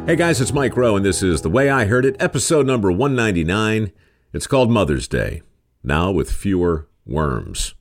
Hey guys, it's Mike Rowe, and this is The Way I Heard It, episode number 199. It's called Mother's Day, now with fewer worms.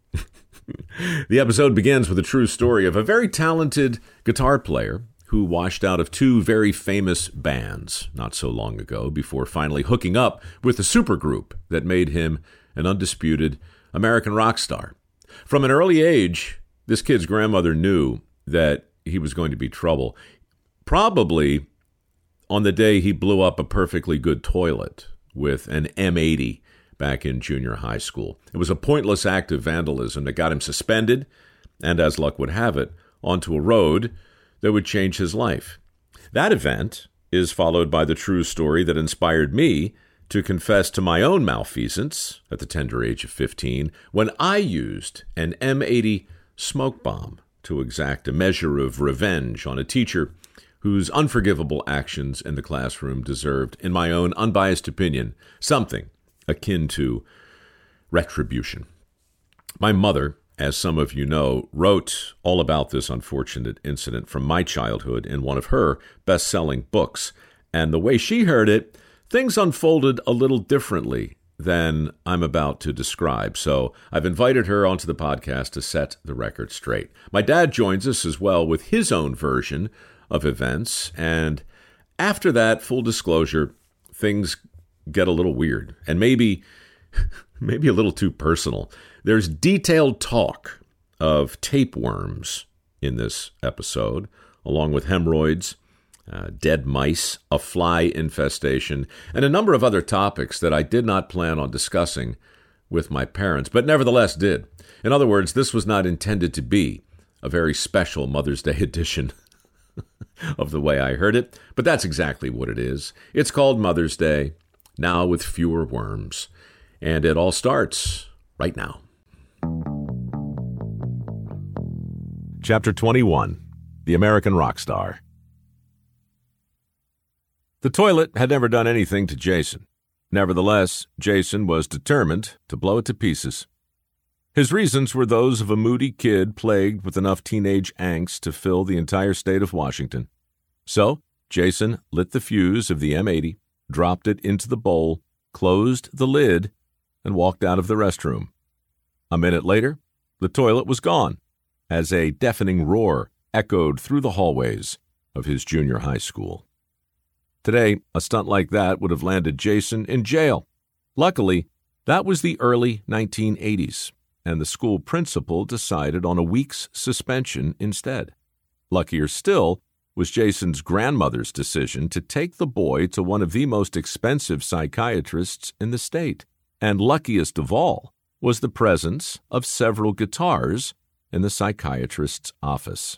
The episode begins with a true story of a very talented guitar player who washed out of two very famous bands not so long ago before finally hooking up with the supergroup that made him an undisputed American rock star. From an early age, this kid's grandmother knew that he was going to be trouble. Probably on the day he blew up a perfectly good toilet with an M80 back in junior high school. It was a pointless act of vandalism that got him suspended and, as luck would have it, onto a road that would change his life. That event is followed by the true story that inspired me to confess to my own malfeasance at the tender age of 15 when I used an M80 smoke bomb to exact a measure of revenge on a teacher whose unforgivable actions in the classroom deserved, in my own unbiased opinion, something akin to retribution. My mother, as some of you know, wrote all about this unfortunate incident from my childhood in one of her best-selling books. And the way she heard it, things unfolded a little differently than I'm about to describe. So I've invited her onto the podcast to set the record straight. My dad joins us as well with his own version of events. And after that, full disclosure, things get a little weird and maybe a little too personal. There's detailed talk of tapeworms in this episode, along with hemorrhoids, dead mice, a fly infestation, and a number of other topics that I did not plan on discussing with my parents, but nevertheless did. In other words, this was not intended to be a very special Mother's Day edition of The Way I Heard It, but that's exactly what it is. It's called Mother's Day, now with fewer worms, and it all starts right now. Chapter 21, The American Rock Star. The toilet had never done anything to Jason. Nevertheless, Jason was determined to blow it to pieces. His reasons were those of a moody kid plagued with enough teenage angst to fill the entire state of Washington. So, Jason lit the fuse of the M80, dropped it into the bowl, closed the lid, and walked out of the restroom. A minute later, the toilet was gone, as a deafening roar echoed through the hallways of his junior high school. Today, a stunt like that would have landed Jason in jail. Luckily, that was the early 1980s. And the school principal decided on a week's suspension instead. Luckier still was Jason's grandmother's decision to take the boy to one of the most expensive psychiatrists in the state. And luckiest of all was the presence of several guitars in the psychiatrist's office.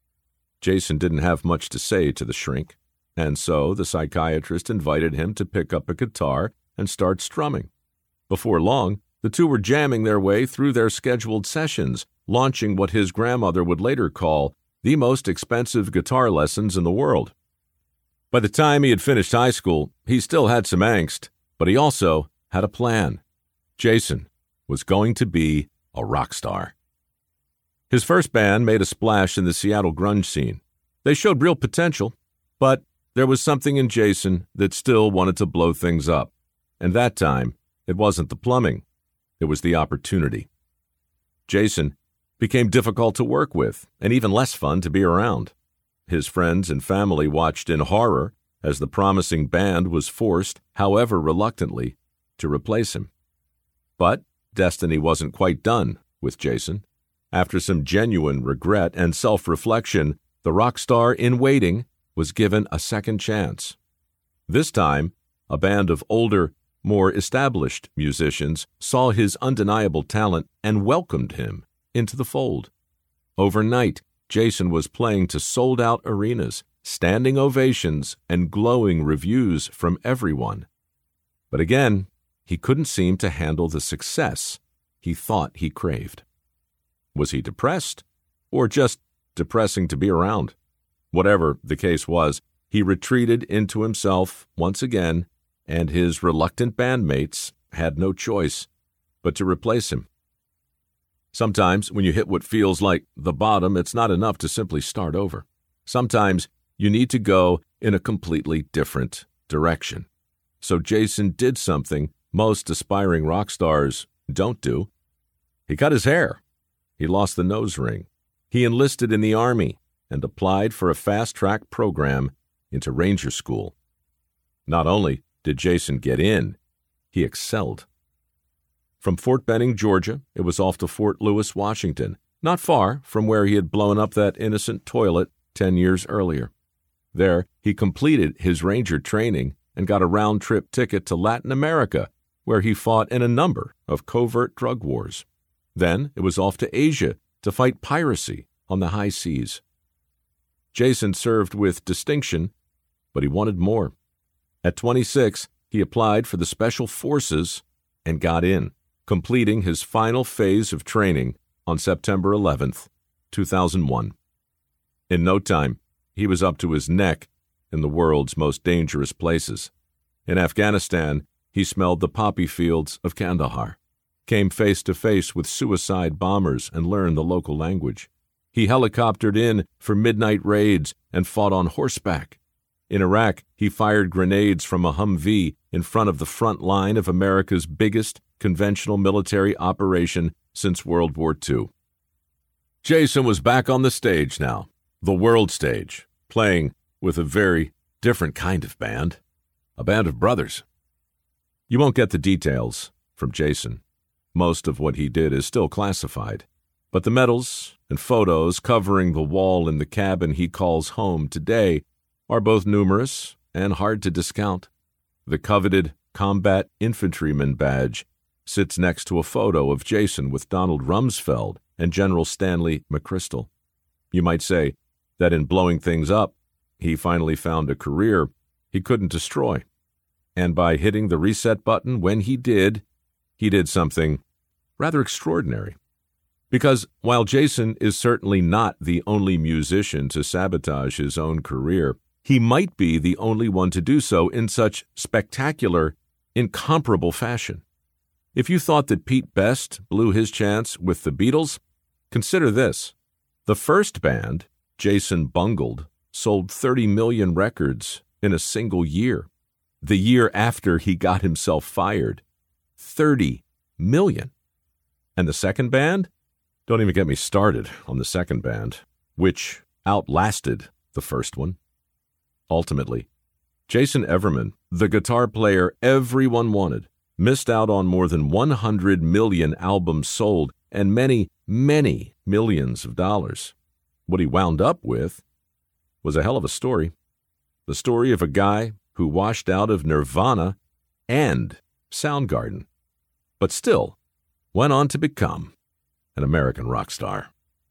Jason didn't have much to say to the shrink, and so the psychiatrist invited him to pick up a guitar and start strumming. Before long, the two were jamming their way through their scheduled sessions, launching what his grandmother would later call the most expensive guitar lessons in the world. By the time he had finished high school, he still had some angst, but he also had a plan. Jason was going to be a rock star. His first band made a splash in the Seattle grunge scene. They showed real potential, but there was something in Jason that still wanted to blow things up. And that time, it wasn't the plumbing. It was the opportunity. Jason became difficult to work with and even less fun to be around. His friends and family watched in horror as the promising band was forced, however reluctantly, to replace him. But destiny wasn't quite done with Jason. After some genuine regret and self-reflection, the rock star in waiting was given a second chance. This time, a band of older, more established musicians saw his undeniable talent and welcomed him into the fold. Overnight, Jason was playing to sold-out arenas, standing ovations, and glowing reviews from everyone. But again, he couldn't seem to handle the success he thought he craved. Was he depressed, or just depressing to be around? Whatever the case was, he retreated into himself once again, and his reluctant bandmates had no choice but to replace him. Sometimes, when you hit what feels like the bottom, it's not enough to simply start over. Sometimes, you need to go in a completely different direction. So Jason did something most aspiring rock stars don't do. He cut his hair. He lost the nose ring. He enlisted in the Army and applied for a fast-track program into Ranger School. Not only did Jason get in, he excelled. From Fort Benning, Georgia, it was off to Fort Lewis, Washington, not far from where he had blown up that innocent toilet 10 years earlier. There, he completed his Ranger training and got a round-trip ticket to Latin America, where he fought in a number of covert drug wars. Then it was off to Asia to fight piracy on the high seas. Jason served with distinction, but he wanted more. At 26, he applied for the Special Forces and got in, completing his final phase of training on September 11th, 2001. In no time, he was up to his neck in the world's most dangerous places. In Afghanistan, he smelled the poppy fields of Kandahar, came face to face with suicide bombers and learned the local language. He helicoptered in for midnight raids and fought on horseback. In Iraq, he fired grenades from a Humvee in front of the front line of America's biggest conventional military operation since World War II. Jason was back on the stage now, the world stage, playing with a very different kind of band, a band of brothers. You won't get the details from Jason. Most of what he did is still classified, but the medals and photos covering the wall in the cabin he calls home today are both numerous and hard to discount. The coveted Combat Infantryman badge sits next to a photo of Jason with Donald Rumsfeld and General Stanley McChrystal. You might say that in blowing things up, he finally found a career he couldn't destroy. And by hitting the reset button when he did something rather extraordinary. Because while Jason is certainly not the only musician to sabotage his own career, he might be the only one to do so in such spectacular, incomparable fashion. If you thought that Pete Best blew his chance with the Beatles, consider this. The first band, Jason bungled, sold 30 million records in a single year. The year after he got himself fired. 30 million. And the second band? Don't even get me started on the second band, which outlasted the first one. Ultimately, Jason Everman, the guitar player everyone wanted, missed out on more than 100 million albums sold and many, many millions of dollars. What he wound up with was a hell of a story. The story of a guy who washed out of Nirvana and Soundgarden, but still went on to become an American rock star.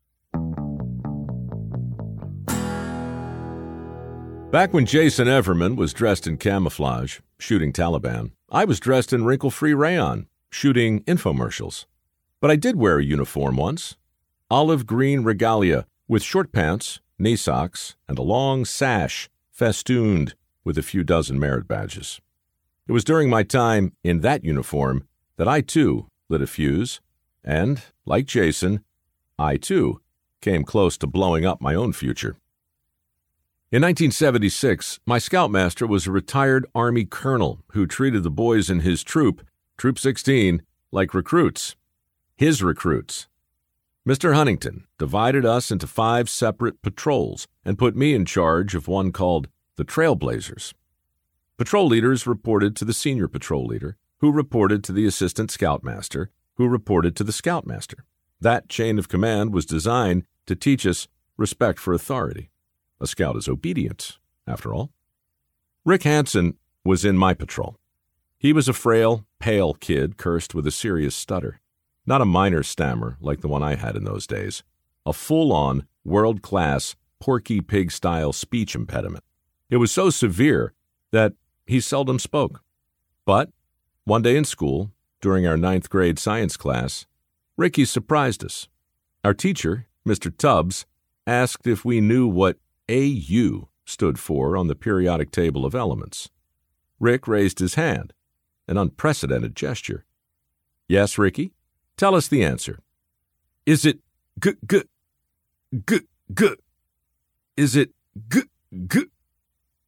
Back when Jason Everman was dressed in camouflage, shooting Taliban, I was dressed in wrinkle-free rayon, shooting infomercials. But I did wear a uniform once, olive green regalia with short pants, knee socks, and a long sash festooned with a few dozen merit badges. It was during my time in that uniform that I, too, lit a fuse, and, like Jason, I, too, came close to blowing up my own future. In 1976, my scoutmaster was a retired Army colonel who treated the boys in his troop, Troop 16, like recruits. His recruits. Mr. Huntington divided us into 5 separate patrols and put me in charge of one called the Trailblazers. Patrol leaders reported to the senior patrol leader, who reported to the assistant scoutmaster, who reported to the scoutmaster. That chain of command was designed to teach us respect for authority. A scout is obedient, after all. Rick Hansen was in my patrol. He was a frail, pale kid cursed with a serious stutter. Not a minor stammer like the one I had in those days. A full-on, world-class, Porky Pig-style speech impediment. It was so severe that he seldom spoke. But one day in school, during our 9th grade science class, Ricky surprised us. Our teacher, Mr. Tubbs, asked if we knew what AU stood for on the periodic table of elements. Rick raised his hand, an unprecedented gesture. Yes, Ricky? Tell us the answer. Is it g? Is it g?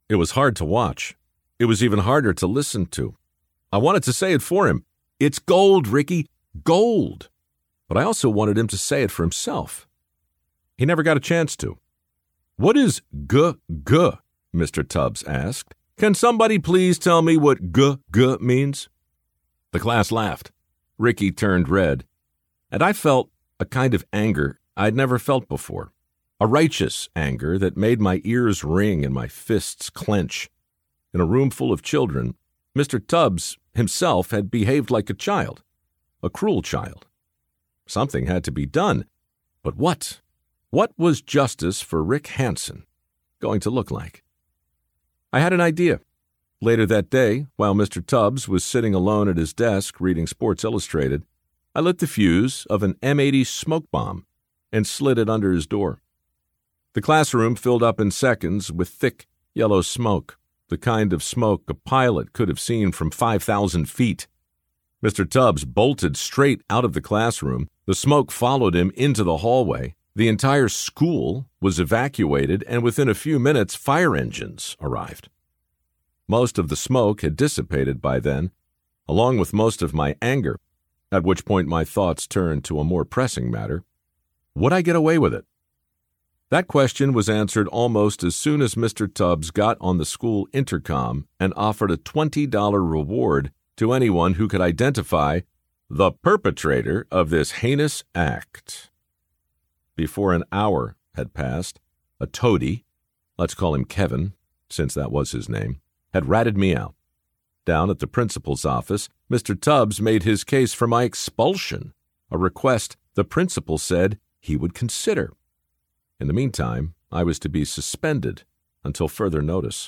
It was hard to watch. It was even harder to listen to. I wanted to say it for him. It's gold, Ricky, gold. But I also wanted him to say it for himself. He never got a chance to. What is g-g? Mr. Tubbs asked. Can somebody please tell me what g-g means? The class laughed. Ricky turned red, and I felt a kind of anger I'd never felt before, a righteous anger that made my ears ring and my fists clench. In a room full of children, Mr. Tubbs himself had behaved like a child, a cruel child. Something had to be done, but what? What was justice for Rick Hansen going to look like? I had an idea. Later that day, while Mr. Tubbs was sitting alone at his desk reading Sports Illustrated, I lit the fuse of an M80 smoke bomb and slid it under his door. The classroom filled up in seconds with thick, yellow smoke, the kind of smoke a pilot could have seen from 5,000 feet. Mr. Tubbs bolted straight out of the classroom. The smoke followed him into the hallway. The entire school was evacuated, and within a few minutes, fire engines arrived. Most of the smoke had dissipated by then, along with most of my anger, at which point my thoughts turned to a more pressing matter. Would I get away with it? That question was answered almost as soon as Mr. Tubbs got on the school intercom and offered a $20 reward to anyone who could identify the perpetrator of this heinous act. Before an hour had passed, a toady, let's call him Kevin, since that was his name, had ratted me out. Down at the principal's office, Mr. Tubbs made his case for my expulsion, a request the principal said he would consider. In the meantime, I was to be suspended until further notice.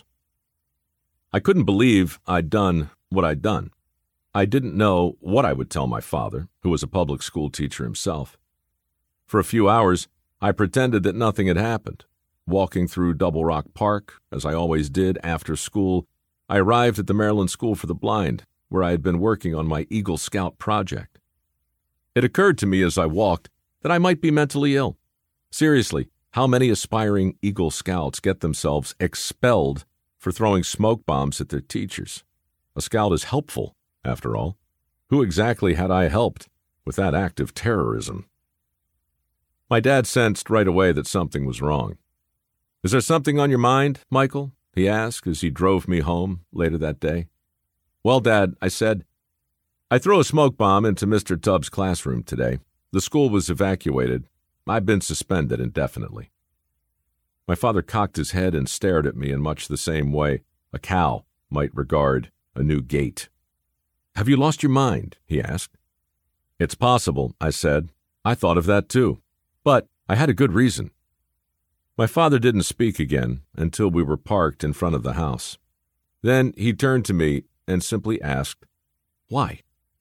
I couldn't believe I'd done what I'd done. I didn't know what I would tell my father, who was a public school teacher himself. For a few hours, I pretended that nothing had happened. Walking through Double Rock Park, as I always did after school, I arrived at the Maryland School for the Blind, where I had been working on my Eagle Scout project. It occurred to me as I walked that I might be mentally ill. Seriously, how many aspiring Eagle Scouts get themselves expelled for throwing smoke bombs at their teachers? A scout is helpful, after all. Who exactly had I helped with that act of terrorism? My dad sensed right away that something was wrong. Is there something on your mind, Michael? He asked as he drove me home later that day. Well, Dad, I said, I threw a smoke bomb into Mr. Tubbs' classroom today. The school was evacuated. I've been suspended indefinitely. My father cocked his head and stared at me in much the same way a cow might regard a new gate. Have you lost your mind? He asked. It's possible, I said. I thought of that too. But I had a good reason. My father didn't speak again until we were parked in front of the house. Then he turned to me and simply asked, Why?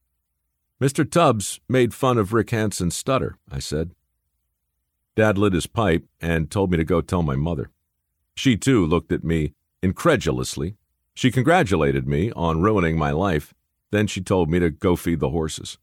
Mr. Tubbs made fun of Rick Hansen's stutter, I said. Dad lit his pipe and told me to go tell my mother. She, too, looked at me incredulously. She congratulated me on ruining my life. Then she told me to go feed the horses.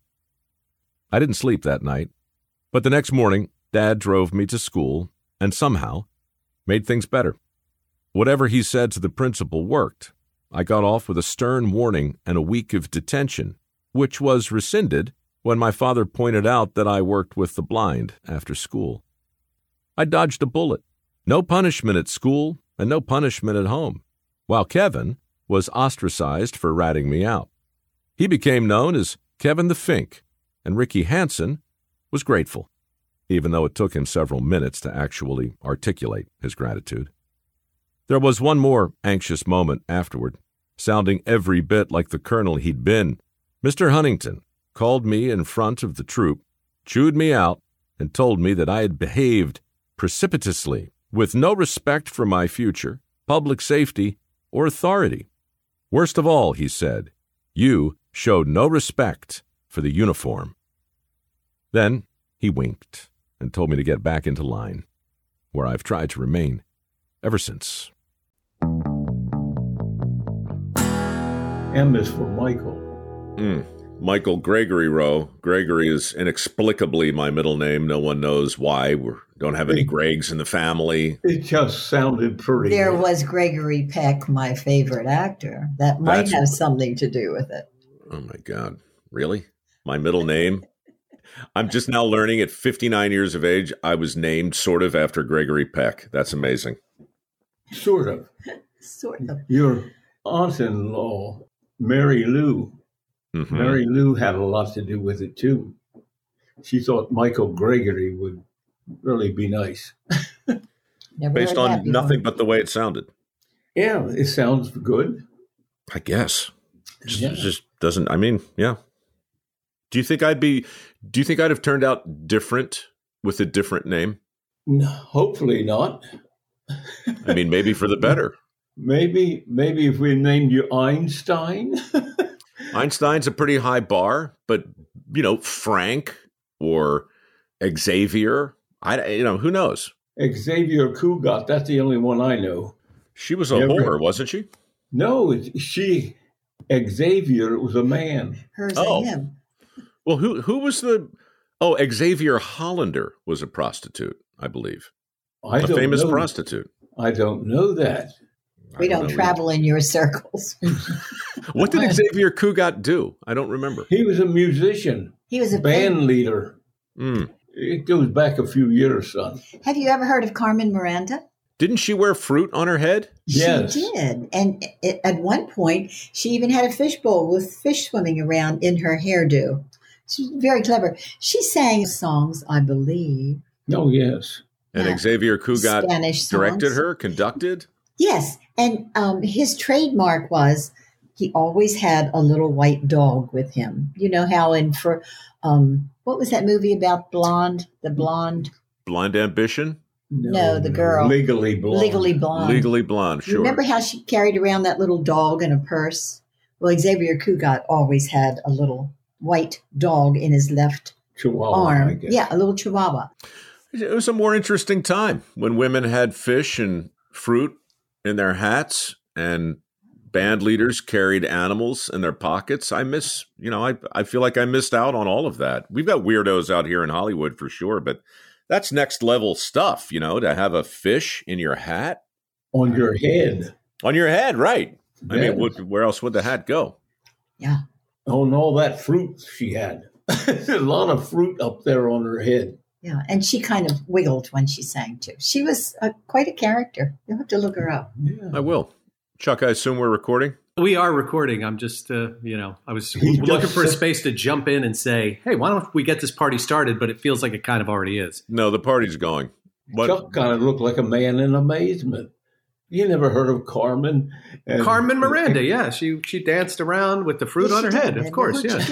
I didn't sleep that night, but the next morning, Dad drove me to school and somehow made things better. Whatever he said to the principal worked. I got off with a stern warning and a week of detention, which was rescinded when my father pointed out that I worked with the blind after school. I dodged a bullet. No punishment at school and no punishment at home, while Kevin was ostracized for ratting me out. He became known as Kevin the Fink, and Ricky Hansen was grateful, even though it took him several minutes to actually articulate his gratitude. There was one more anxious moment afterward, sounding every bit like the colonel he'd been. Mr. Huntington called me in front of the troop, chewed me out, and told me that I had behaved precipitously, with no respect for my future, public safety, or authority. Worst of all, he said, you showed no respect for the uniform. Then he winked and told me to get back into line, where I've tried to remain ever since. M is for Michael. Michael Gregory Rowe. Gregory is inexplicably my middle name. No one knows why. We don't have any Gregs in the family. It just sounded pretty. There was Gregory Peck, my favorite actor. That might have something to do with it. Oh, my God. Really? My middle name? I'm just now learning at 59 years of age, I was named sort of after Gregory Peck. That's amazing. Sort of. Sort of. Your aunt-in-law, Mary Lou. Mm-hmm. Mary Lou had a lot to do with it, too. She thought Michael Gregory would really be nice. Based on nothing but the way it sounded. Yeah, it sounds good. I guess. Just doesn't, I mean, yeah. Do you think I'd have turned out different with a different name? No, hopefully not. I mean, maybe for the better. Maybe if we named you Einstein. Einstein's a pretty high bar, but Frank or Xavier, who knows? Xavier Cugat, that's the only one I know. She was a whore, wasn't she? No, Xavier was a man. Hers and him. Well, who was Xavier Hollander was a prostitute, I believe. A famous prostitute. I don't know that. We don't travel in your circles. What did Xavier Cugat do? I don't remember. He was a musician. He was a band leader. It goes back a few years, son. Have you ever heard of Carmen Miranda? Didn't she wear fruit on her head? Yes. She did. And at one point, she even had a fishbowl with fish swimming around in her hairdo. She's very clever. She sang songs, I believe. Oh, yes. And Xavier Cugat directed her, conducted? Yes. And his trademark was he always had a little white dog with him. You know how what was that movie about blonde? The blonde? Blind Ambition? No, the girl. Legally Blonde. Legally Blonde. Legally Blonde, sure. Remember how she carried around that little dog in a purse? Well, Xavier Cugat always had a little white dog in his left arm. I guess. Yeah, a little chihuahua. It was a more interesting time when women had fish and fruit in their hats and band leaders carried animals in their pockets. I feel like I missed out on all of that. We've got weirdos out here in Hollywood for sure, but that's next level stuff, to have a fish in your hat. On your head. On your head, right. Yes. I mean, where else would the hat go? Yeah. Oh, and all that fruit she had. A lot of fruit up there on her head. Yeah, and she kind of wiggled when she sang, too. She was quite a character. You'll have to look her up. Yeah. I will. Chuck, I assume we're recording? We are recording. I'm just, I was looking for a space to jump in and say, hey, why don't we get this party started? But it feels like it kind of already is. No, the party's going. Chuck kind of looked like a man in amazement. You never heard of Carmen? Carmen Miranda, yeah. She danced around with the fruit on her head, of course, yeah.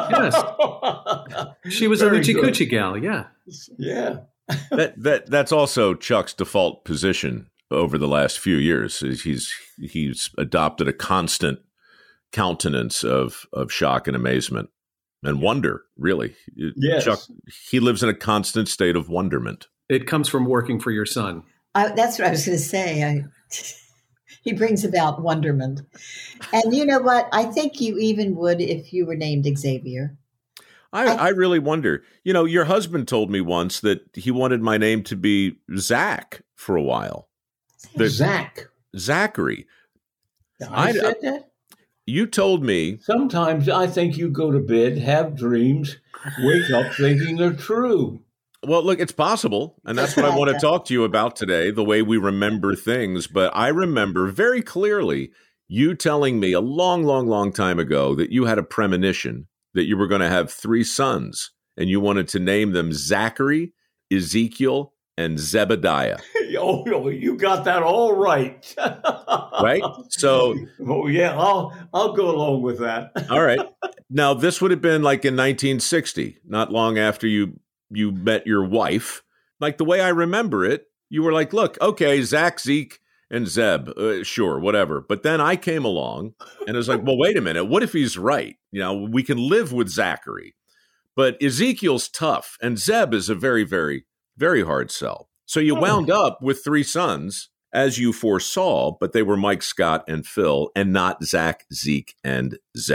Yes. She was a Hoochie Coochie gal, yeah. Yeah. That's also Chuck's default position over the last few years. He's adopted a constant countenance of shock and amazement and wonder, really. Yes. Chuck, he lives in a constant state of wonderment. It comes from working for your son. That's what I was going to say. He brings about wonderment. And you know what? I think you even would if you were named Xavier. I really wonder. Your husband told me once that he wanted my name to be Zach for a while. Zachary. I said that? You told me. Sometimes I think you go to bed, have dreams, wake up thinking they're true. Well, look, it's possible, and that's what I want to talk to you about today, the way we remember things. But I remember very clearly you telling me a long, long, long time ago that you had a premonition that you were going to have 3 sons, and you wanted to name them Zachary, Ezekiel, and Zebediah. Oh, you got that all right. Right? So, yeah, I'll go along with that. All right. Now, this would have been like in 1960, not long after you met your wife. Like the way I remember it, you were like, look, okay, Zach, Zeke, and Zeb, sure, whatever. But then I came along and it was like, well, wait a minute. What if he's right? We can live with Zachary. But Ezekiel's tough and Zeb is a very, very, very hard sell. So you wound up with 3 sons, as you foresaw, but they were Mike, Scott, and Phil, and not Zach, Zeke, and Zeb.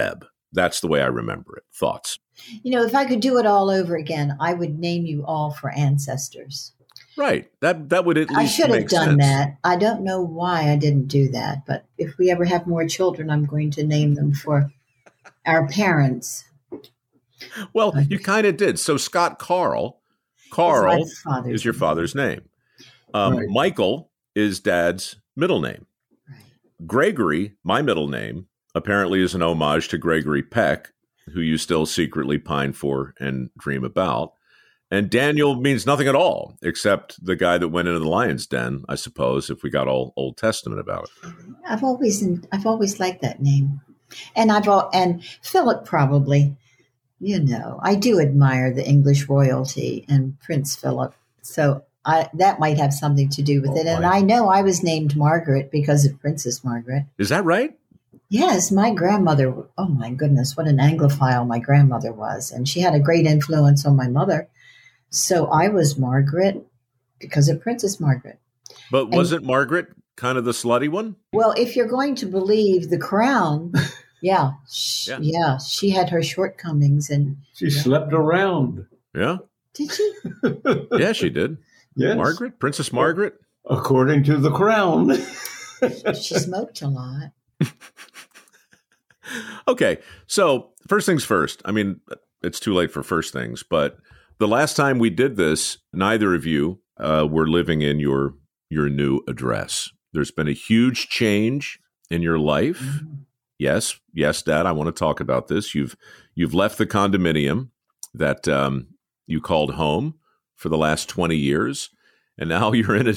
That's the way I remember it. Thoughts? If I could do it all over again, I would name you all for ancestors. Right. That would at least I should have done sense. that. I don't know why I didn't do that, but if we ever have more children, I'm going to name them for our parents. Well, you kind of did. So Scott Carl is your father's name. Right. Michael is Dad's middle name. Right. Gregory, my middle name, apparently is an homage to Gregory Peck, who you still secretly pine for and dream about. And Daniel means nothing at all, except the guy that went into the lion's den, I suppose, if we got all Old Testament about it. I've always liked that name, and Philip probably. I do admire the English royalty and Prince Philip, so that might have something to do with it. And I know I was named Margaret because of Princess Margaret. Is that right? Yes, my grandmother. Oh my goodness, what an Anglophile my grandmother was, and she had a great influence on my mother. So I was Margaret because of Princess Margaret. But wasn't Margaret kind of the slutty one? Well, if you're going to believe the Crown, she had her shortcomings, and she slept around. Yeah. Did she? Yeah, she did. Yes. Margaret, Princess Margaret. According to the Crown. She smoked a lot. Okay, so first things first. I mean, it's too late for first things, but the last time we did this, neither of you were living in your new address. There's been a huge change in your life. Mm-hmm. Yes, Dad, I want to talk about this. You've left the condominium that you called home for the last 20 years, and now you're in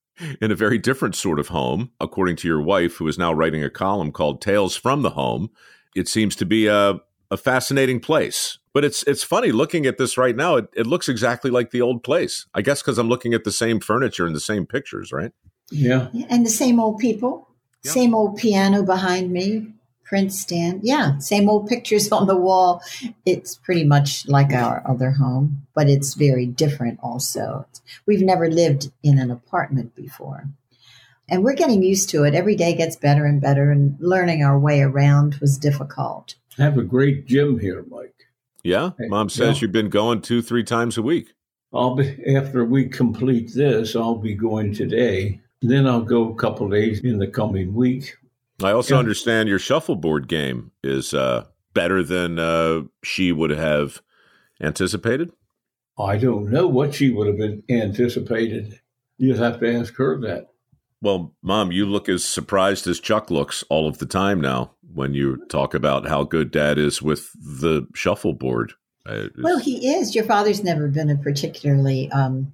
a very different sort of home, according to your wife, who is now writing a column called Tales from the Home. It seems to be a fascinating place. But it's funny looking at this right now. It looks exactly like the old place. I guess because I'm looking at the same furniture and the same pictures, right? Yeah. And the same old people, same old piano behind me, print stand. Yeah, same old pictures on the wall. It's pretty much like our other home, but it's very different also. We've never lived in an apartment before. And we're getting used to it. Every day gets better and better, and learning our way around was difficult. I have a great gym here, Mike. Yeah? Mom says you've been going 2-3 times a week. After we complete this, I'll be going today. Then I'll go a couple days in the coming week. I also understand your shuffleboard game is better than she would have anticipated. I don't know what she would have anticipated. You'd have to ask her that. Well, Mom, you look as surprised as Chuck looks all of the time now when you talk about how good Dad is with the shuffleboard. Well, he is. Your father's never been a particularly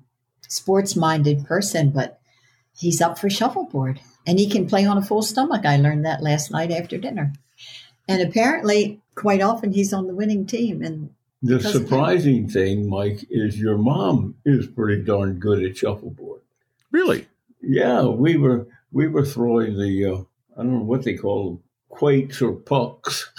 sports-minded person, but he's up for shuffleboard. And he can play on a full stomach. I learned that last night after dinner. And apparently, quite often, he's on the winning team. And the surprising thing, Mike, is your mom is pretty darn good at shuffleboard. Really? Yeah, we were throwing the I don't know what they call them, quakes or pucks.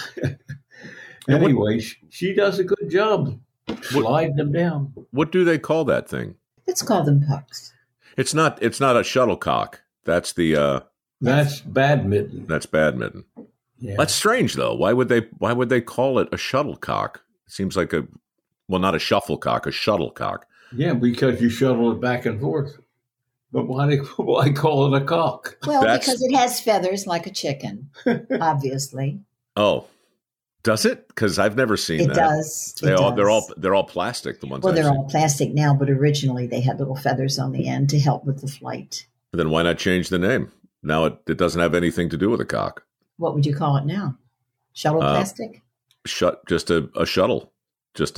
Anyway, she does a good job sliding them down. What do they call that thing? Let's call them pucks. It's not a shuttlecock. That's the that's badminton. That's badminton. Yeah. That's strange though. Why would they call it a shuttlecock? It seems like not a shufflecock, a shuttlecock. Yeah, because you shuttle it back and forth. But why call it a cock? Well, because it has feathers like a chicken, obviously. Oh, does it? Because I've never seen that. It does. They're all plastic. The ones. Well, they're all plastic now, but originally they had little feathers on the end to help with the flight. Then why not change the name? Now it doesn't have anything to do with a cock. What would you call it now? Shuttle plastic? Just a shuttle. Just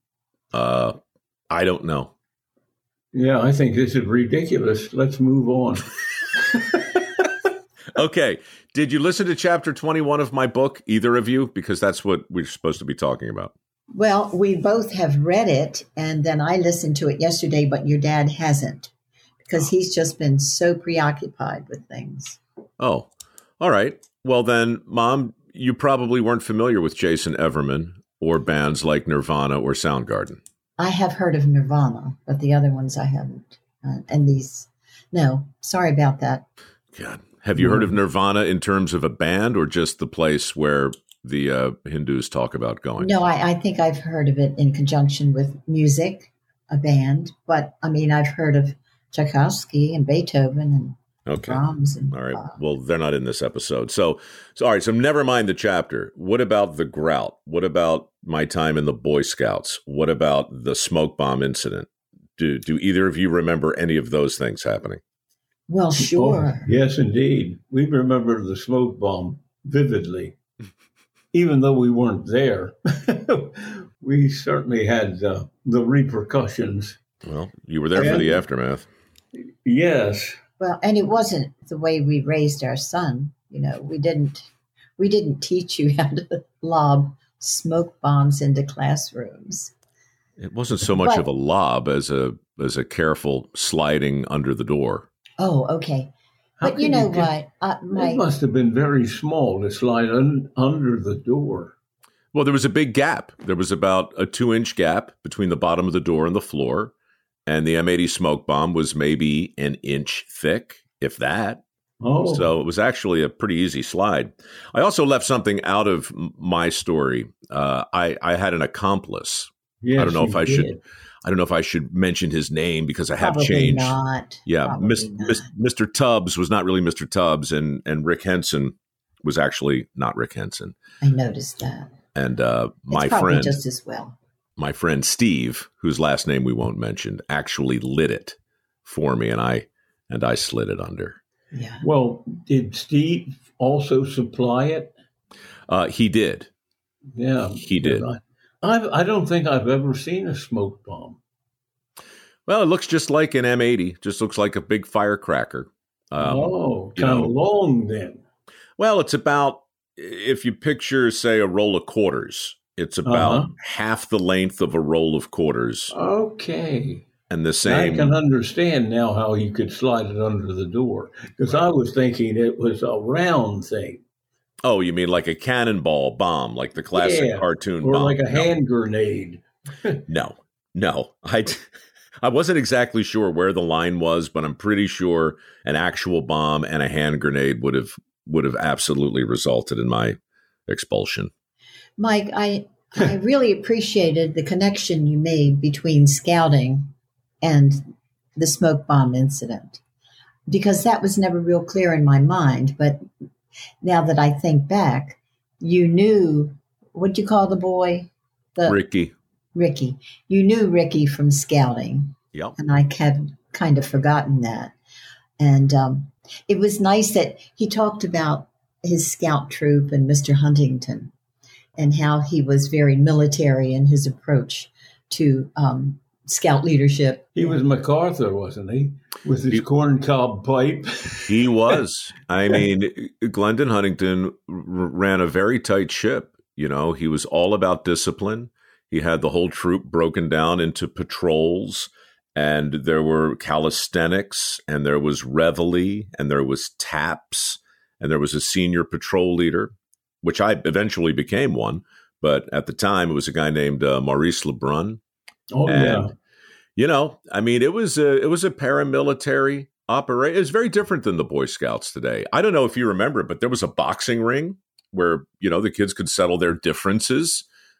I don't know. Yeah, I think this is ridiculous. Let's move on. Okay. Did you listen to chapter 21 of my book, either of you? Because that's what we're supposed to be talking about. Well, we both have read it, and then I listened to it yesterday, but your dad hasn't, because he's just been so preoccupied with things. Oh, all right. Well, then, Mom, you probably weren't familiar with Jason Everman or bands like Nirvana or Soundgarden. I have heard of Nirvana, but the other ones I haven't. No, sorry about that. God. Have you heard of Nirvana in terms of a band or just the place where the Hindus talk about going? No, I think I've heard of it in conjunction with music, a band. But I mean, I've heard of Tchaikovsky and Beethoven and Brahms. And, all right. Well, they're not in this episode. So all right. So never mind the chapter. What about the grout? What about my time in the Boy Scouts? What about the smoke bomb incident? Do either of you remember any of those things happening? Well, sure. Oh, yes, indeed. We remember the smoke bomb vividly. Even though we weren't there, we certainly had the repercussions. Well, you were there for the aftermath. Yes. Well, and it wasn't the way we raised our son. You know, we didn't teach you how to lob smoke bombs into classrooms. It wasn't so much of a lob as a careful sliding under the door. Oh, okay. But you know what? It must have been very small to slide under the door. Well, there was a big gap. There was about a 2-inch gap between the bottom of the door and the floor. And the M80 smoke bomb was maybe an inch thick, if that. Oh. So it was actually a pretty easy slide. I also left something out of my story. I had an accomplice. Yes, I don't know if I should mention his name because I have Probably changed. Not. Yeah, Probably not. Mr. Tubbs was not really Mr. Tubbs, and Rick Henson was actually not Rick Henson. I noticed that. And my friend, just as well. My friend Steve, whose last name we won't mention, actually lit it for me, and I slid it under. Yeah. Well, did Steve also supply it? He did. Yeah, he did. I don't think I've ever seen a smoke bomb. Well, it looks just like an M80. Just looks like a big firecracker. Kind of long then. Well, it's about, if you picture, say, a roll of quarters, it's about half the length of a roll of quarters. Okay. And the same. I can understand now how you could slide it under the door, because I was thinking it was a round thing. Oh, you mean like a cannonball bomb, like the classic cartoon or bomb? Or like a hand grenade. No. I wasn't exactly sure where the line was, but I'm pretty sure an actual bomb and a hand grenade would have absolutely resulted in my expulsion. Mike, I really appreciated the connection you made between scouting and the smoke bomb incident, because that was never real clear in my mind. But now that I think back, you knew, what'd you call the boy? Ricky. You knew Ricky from scouting. Yep. And I had kind of forgotten that. And it was nice that he talked about his scout troop and Mr. Huntington and how he was very military in his approach to scout leadership. He was MacArthur, wasn't he? With his corncob pipe. He was. I mean, Glendon Huntington ran a very tight ship. You know, he was all about discipline. He had the whole troop broken down into patrols, and there were calisthenics, and there was reveille, and there was taps, and there was a senior patrol leader, which I eventually became one. But at the time, it was a guy named Maurice Lebrun. Oh, yeah. You know, I mean, it was a paramilitary operation. It's very different than the Boy Scouts today. I don't know if you remember, but there was a boxing ring where, you know, the kids could settle their differences.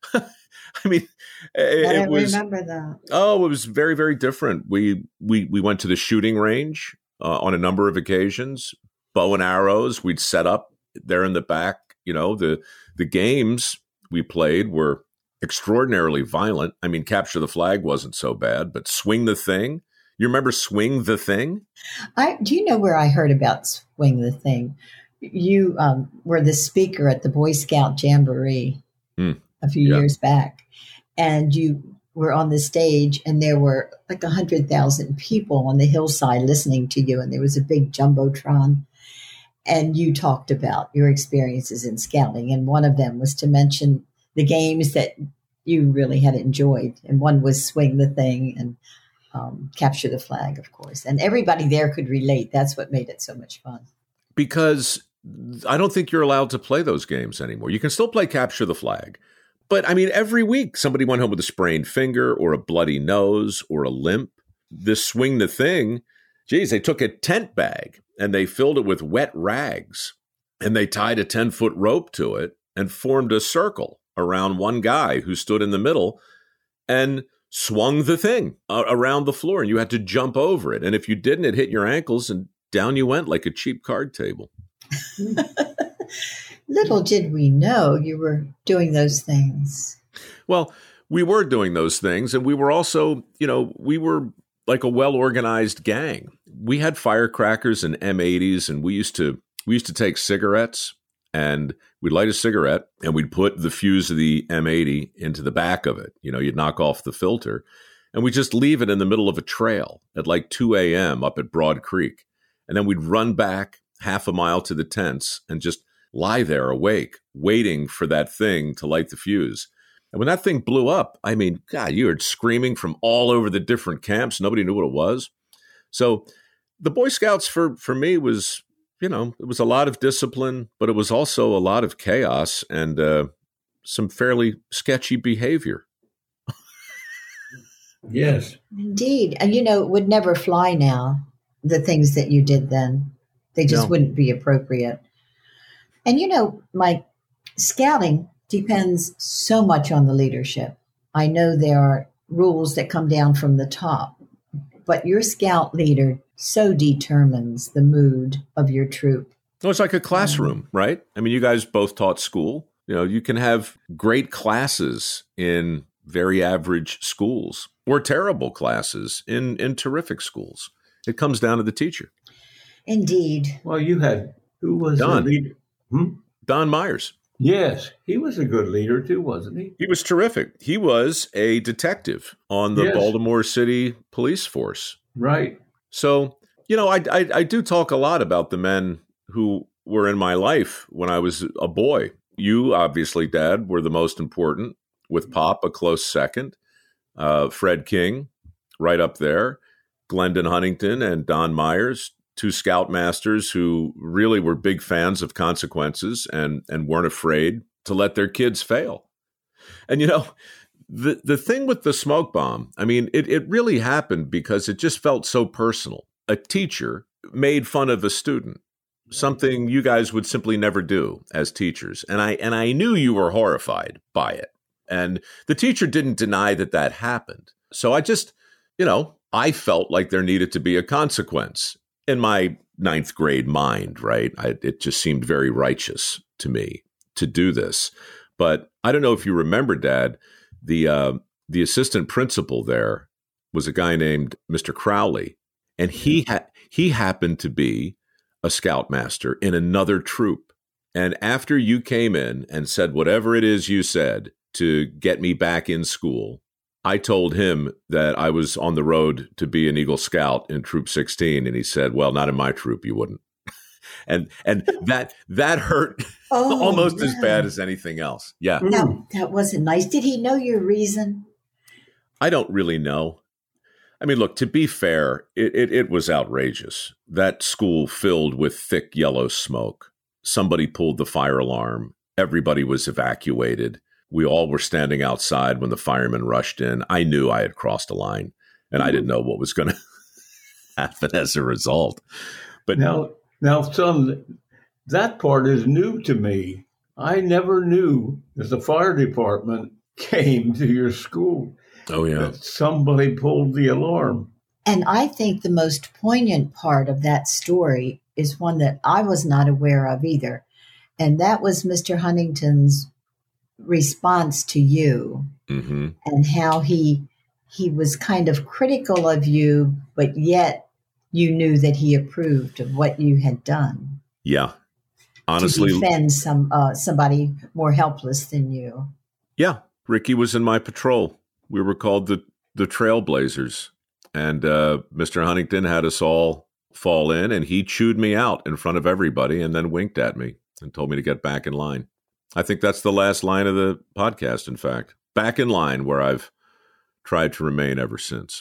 I mean, I remember that. Oh, it was very, very different. We went to the shooting range on a number of occasions. Bow and arrows. We'd set up there in the back. You know, the games we played were extraordinarily violent. I mean, Capture the Flag wasn't so bad, but Swing the Thing. You remember Swing the Thing? Do you know where I heard about Swing the Thing? You were the speaker at the Boy Scout Jamboree a few years back, and you were on the stage, and there were like 100,000 people on the hillside listening to you, and there was a big jumbotron, and you talked about your experiences in scouting, and one of them was to mention the games that you really had enjoyed, and one was Swing the Thing and Capture the Flag, of course, and everybody there could relate. That's what made it so much fun. Because I don't think you're allowed to play those games anymore. You can still play Capture the Flag. But, I mean, every week somebody went home with a sprained finger or a bloody nose or a limp. This Swing the Thing, geez, they took a tent bag and they filled it with wet rags and they tied a 10-foot rope to it. and formed a circle around one guy who stood in the middle and swung the thing around the floor, and you had to jump over it. And if you didn't, it hit your ankles and down you went like a cheap card table. Little did we know you were doing those things. Well, we were doing those things, and we were also, we were like a well-organized gang. We had firecrackers and M80s, and we used to take cigarettes, and we'd light a cigarette, and we'd put the fuse of the M80 into the back of it. You'd knock off the filter, and we'd just leave it in the middle of a trail at like 2 a.m. up at Broad Creek. And then we'd run back half a mile to the tents and just lie there awake, waiting for that thing to light the fuse. And when that thing blew up, I mean, God, you heard screaming from all over the different camps. Nobody knew what it was. So the Boy Scouts for me was, it was a lot of discipline, but it was also a lot of chaos and some fairly sketchy behavior. Yes. Indeed. And, it would never fly now, the things that you did then. They just wouldn't be appropriate. And, Mike, scouting depends so much on the leadership. I know there are rules that come down from the top, but your scout leader so determines the mood of your troop. Well, it's like a classroom, right? I mean, you guys both taught school. You can have great classes in very average schools or terrible classes in terrific schools. It comes down to the teacher. Indeed. Well, who was Don. the leader? Don Myers. Yes, he was a good leader too, wasn't he? He was terrific. He was a detective on the Baltimore City police force. Right. So, I do talk a lot about the men who were in my life when I was a boy. You, obviously, Dad, were the most important, with Pop a close second. Fred King, right up there. Glendon Huntington and Don Myers, two scoutmasters who really were big fans of consequences and weren't afraid to let their kids fail. And, the thing with the smoke bomb, I mean, it really happened because it just felt so personal. A teacher made fun of a student, something you guys would simply never do as teachers. And I knew you were horrified by it. And the teacher didn't deny that happened. So I just, I felt like there needed to be a consequence in my 9th grade mind, right? It just seemed very righteous to me to do this. But I don't know if you remember, Dad, the assistant principal there was a guy named Mr. Crowley, and he happened to be a scoutmaster in another troop. And after you came in and said whatever it is you said to get me back in school, I told him that I was on the road to be an Eagle Scout in Troop 16, and he said, "Well, not in my troop, you wouldn't." and that hurt almost as bad as anything else. Yeah, that wasn't nice. Did he know your reason? I don't really know. I mean, look, to be fair, it was outrageous. That school filled with thick yellow smoke. Somebody pulled the fire alarm. Everybody was evacuated. We all were standing outside when the firemen rushed in. I knew I had crossed a line, and I didn't know what was going to happen as a result. But now, son, that part is new to me. I never knew that the fire department came to your school. Oh, yeah. That somebody pulled the alarm. And I think the most poignant part of that story is one that I was not aware of either. And that was Mr. Huntington's response to you, and how he was kind of critical of you, but yet you knew that he approved of what you had done. Yeah. Honestly, to defend somebody more helpless than you. Yeah. Ricky was in my patrol. We were called the Trailblazers, and Mr. Huntington had us all fall in, and he chewed me out in front of everybody and then winked at me and told me to get back in line. I think that's the last line of the podcast, in fact. Back in line, where I've tried to remain ever since.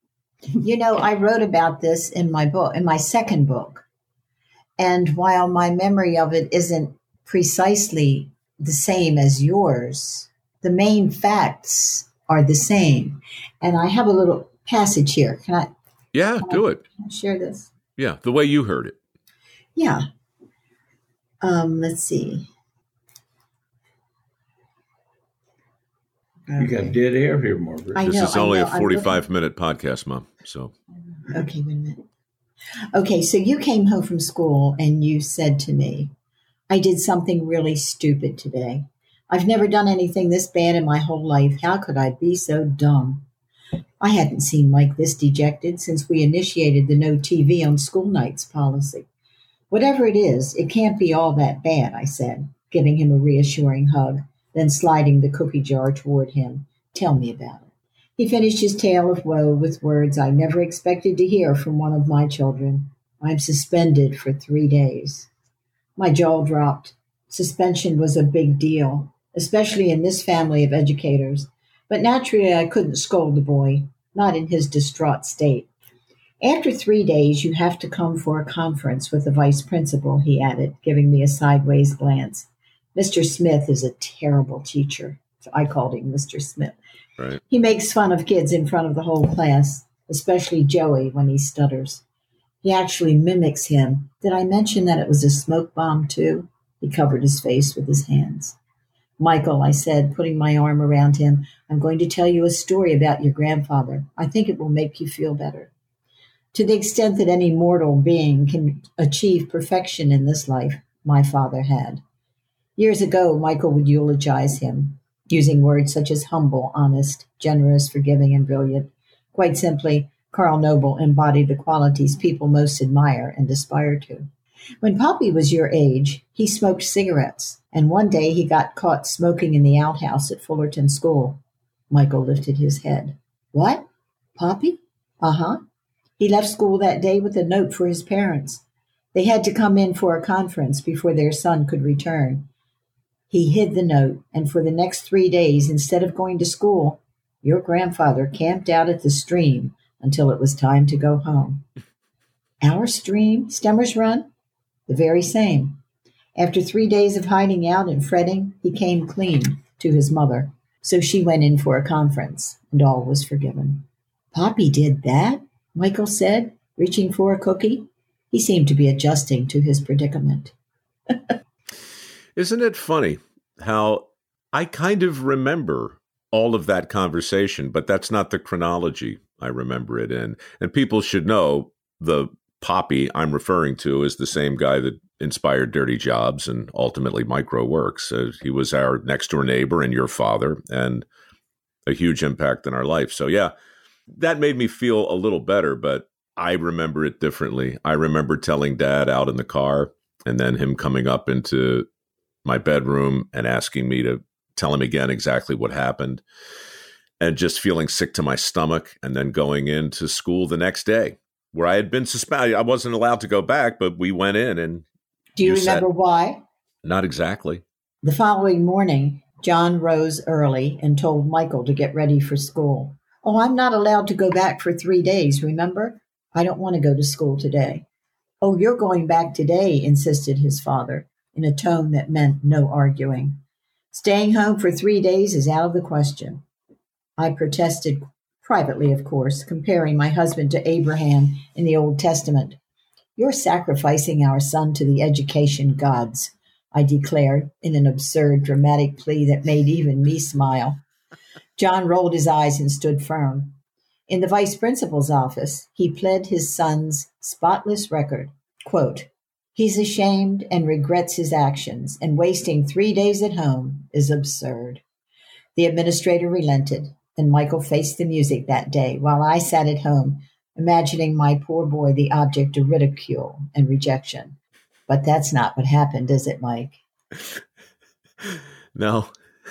I wrote about this in my book, in my second book. And while my memory of it isn't precisely the same as yours, the main facts are the same. And I have a little passage here. Can I? Yeah, do it. Can I share this? Yeah, the way you heard it. Yeah. Let's see. You got dead air here, Margaret. This is only a 45-minute podcast, Mom. So. Okay, wait a minute. Okay, so you came home from school and you said to me, I did something really stupid today. I've never done anything this bad in my whole life. How could I be so dumb? I hadn't seen Mike this dejected since we initiated the no TV on school nights policy. Whatever it is, it can't be all that bad, I said, giving him a reassuring hug, then sliding the cookie jar toward him. Tell me about it. He finished his tale of woe with words I never expected to hear from one of my children. I'm suspended for 3 days. My jaw dropped. Suspension was a big deal, especially in this family of educators. But naturally, I couldn't scold the boy, not in his distraught state. After 3 days, you have to come for a conference with the vice principal, he added, giving me a sideways glance. Mr. Smith is a terrible teacher. So I called him Mr. Smith. Right. He makes fun of kids in front of the whole class, especially Joey when he stutters. He actually mimics him. Did I mention that it was a smoke bomb, too? He covered his face with his hands. Michael, I said, putting my arm around him, I'm going to tell you a story about your grandfather. I think it will make you feel better. To the extent that any mortal being can achieve perfection in this life, my father had. Years ago, Michael would eulogize him, using words such as humble, honest, generous, forgiving, and brilliant. Quite simply, Carl Noble embodied the qualities people most admire and aspire to. When Poppy was your age, he smoked cigarettes, and one day he got caught smoking in the outhouse at Fullerton School. Michael lifted his head. What? Poppy? Uh-huh. He left school that day with a note for his parents. They had to come in for a conference before their son could return. He hid the note, and for the next 3 days, instead of going to school, your grandfather camped out at the stream until it was time to go home. Our stream? Stemmer's Run? The very same. After 3 days of hiding out and fretting, he came clean to his mother. So she went in for a conference, and all was forgiven. Poppy did that? Michael said, reaching for a cookie. He seemed to be adjusting to his predicament. Isn't it funny how I kind of remember all of that conversation, but that's not the chronology I remember it in. And people should know the Poppy I'm referring to is the same guy that inspired Dirty Jobs and ultimately MicroWorks. He was our next door neighbor and your father and a huge impact in our life. So yeah, that made me feel a little better, but I remember it differently. I remember telling Dad out in the car and then him coming up into my bedroom and asking me to tell him again exactly what happened and just feeling sick to my stomach and then going into school the next day where I had been suspended. I wasn't allowed to go back, but we went in and do you remember why? Not exactly. The following morning, John rose early and told Michael to get ready for school. Oh, I'm not allowed to go back for 3 days, remember? I don't want to go to school today. Oh, you're going back today, insisted his father, in a tone that meant no arguing. Staying home for 3 days is out of the question. I protested, privately, of course, comparing my husband to Abraham in the Old Testament. You're sacrificing our son to the education gods, I declared in an absurd, dramatic plea that made even me smile. John rolled his eyes and stood firm. In the vice principal's office, he pled his son's spotless record. Quote, he's ashamed and regrets his actions, and wasting 3 days at home is absurd. The administrator relented, and Michael faced the music that day while I sat at home, imagining my poor boy the object of ridicule and rejection. But that's not what happened, is it, Mike? No,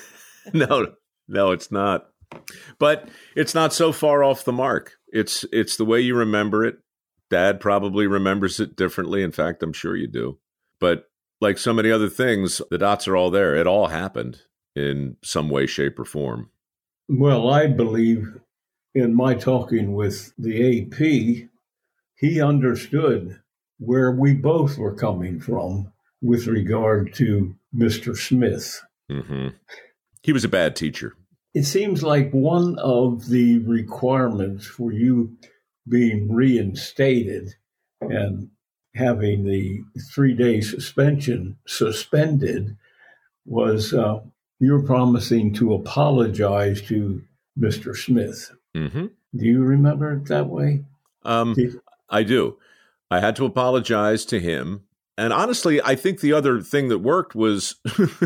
it's not. But it's not so far off the mark. It's the way you remember it. Dad probably remembers it differently. In fact, I'm sure you do. But like so many other things, the dots are all there. It all happened in some way, shape, or form. Well, I believe in my talking with the AP, he understood where we both were coming from with regard to Mr. Smith. Mm-hmm. He was a bad teacher. It seems like one of the requirements for you being reinstated and having the 3 day suspension suspended was you're promising to apologize to Mr. Smith. Mm-hmm. Do you remember it that way? I do. I had to apologize to him. And honestly, I think the other thing that worked was,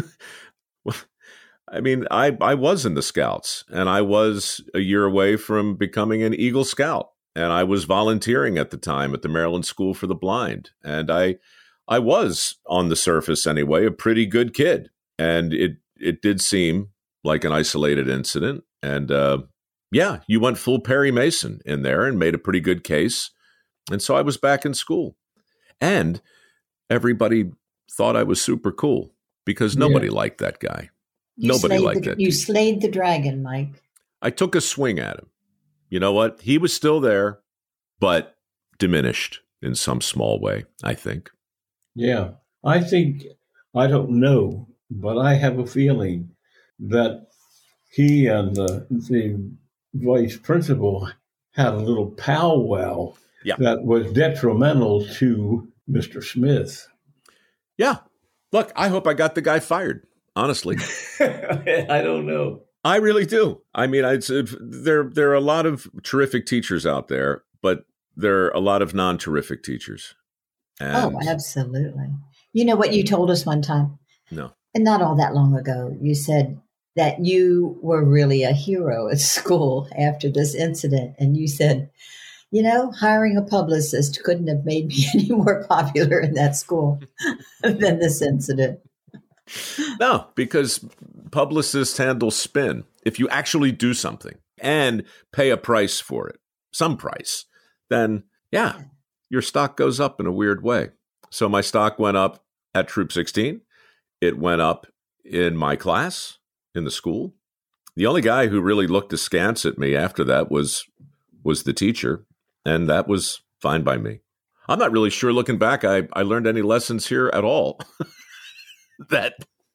I mean, I was in the Scouts, and I was a year away from becoming an Eagle Scout. And I was volunteering at the time at the Maryland School for the Blind. And I was, on the surface anyway, a pretty good kid. And it did seem like an isolated incident. And yeah, you went full Perry Mason in there and made a pretty good case. And so I was back in school. And everybody thought I was super cool because nobody liked that guy. Nobody liked that. You slayed the dragon, Mike. I took a swing at him. You know what? He was still there, but diminished in some small way, I think. Yeah. I think, I don't know, but I have a feeling that he and the vice principal had a little powwow that was detrimental to Mr. Smith. Yeah. Look, I hope I got the guy fired, honestly. I don't know. I really do. I mean, there are a lot of terrific teachers out there, but there are a lot of non-terrific teachers. And absolutely. You know what you told us one time? No. And not all that long ago, you said that you were really a hero at school after this incident. And you said, you know, hiring a publicist couldn't have made me any more popular in that school than this incident. No, because publicists handle spin. If you actually do something and pay a price for it, some price, then yeah, your stock goes up in a weird way. So my stock went up at Troop 16. It went up in my class, in the school. The only guy who really looked askance at me after that was the teacher, and that was fine by me. I'm not really sure, looking back, I learned any lessons here at all that